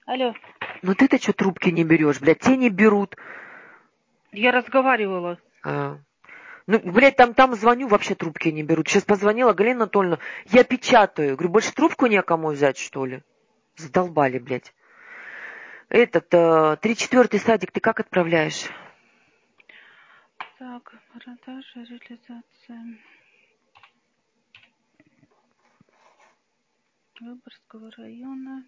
Алло, Ну ты-то что трубки не берешь, блядь, те не берут. я разговаривала. А. Ну, блядь, там звоню, вообще трубки не берут. Сейчас позвонила Галина Анатольевна, я печатаю. Говорю, больше трубку некому взять, что ли? Задолбали, блядь. 3-4 садик ты как отправляешь? Так, продажа, реализация. Выборгского района.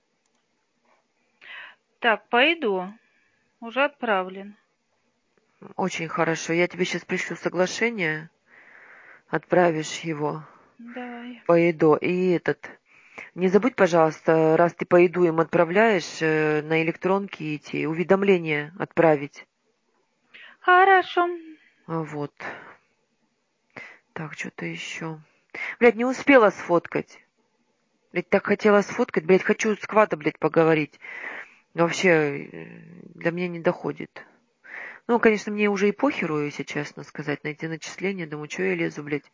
Так, пойду. Уже отправлен. Очень хорошо. Я тебе сейчас пришлю соглашение. Отправишь его Давай. по ЕДО. И не забудь, пожалуйста, раз ты по ЕДО им отправляешь, на электронки эти уведомления отправить. Хорошо. Вот. Так, что-то еще. Блядь, не успела сфоткать. Блядь, так хотела сфоткать. Блядь, хочу с Квада, блядь, поговорить. Но вообще до меня не доходит. Ну, конечно, мне уже и похеру, если честно сказать, на эти начисления. Думаю, что я лезу, блядь,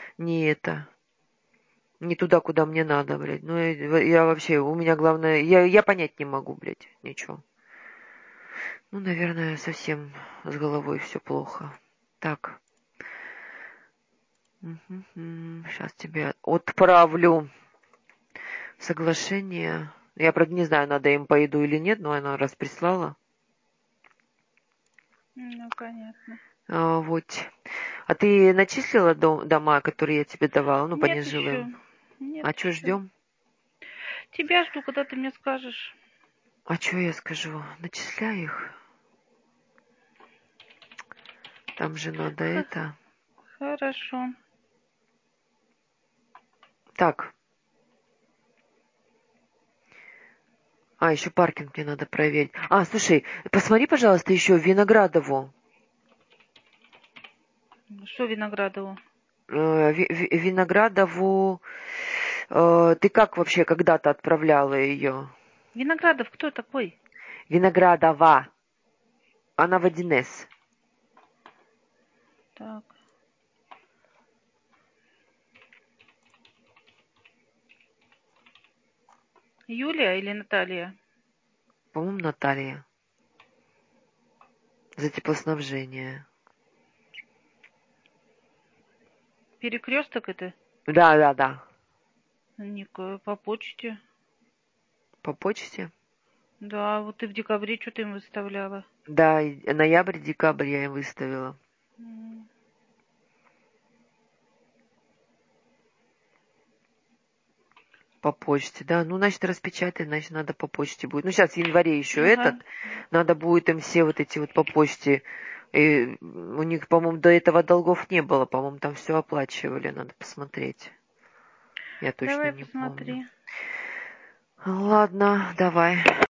не туда, куда мне надо, блядь. Ну, я вообще, у меня главное, я понять не могу, блядь, ничего. Ну, наверное, совсем с головой все плохо. Так. Сейчас тебе отправлю соглашение. Я, правда, не знаю, надо им по еду или нет, но она раз прислала. Ну, понятно. Вот. А ты начислила дома, которые я тебе давала? Ну, по Нет еще. нежилым. Нет А что еще. ждем? Тебя жду, когда ты мне скажешь. А что я скажу? Начисляй их. Там же надо это. Хорошо. Так. А, еще паркинг мне надо проверить. А, слушай, посмотри, пожалуйста, еще Виноградову. Что Виноградову? Виноградову. Ты как вообще когда-то отправляла ее? Виноградов кто такой? Виноградова. Она в 1С. Так. Юлия или Наталья? По-моему, Наталья. За теплоснабжение. Перекресток это? Да, да, да. Никакая, по почте. По почте. Да, вот ты в декабре что-то им выставляла. Да, ноябрь, декабрь я им выставила. М. По почте, да. Ну, значит, распечатать, значит, надо по почте будет. Ну, сейчас в январе еще Ага. надо будет им все вот эти вот по почте. И у них, по-моему, до этого долгов не было. По-моему, там все оплачивали. Надо посмотреть. Я точно Давай не помню. посмотри. Ладно, давай.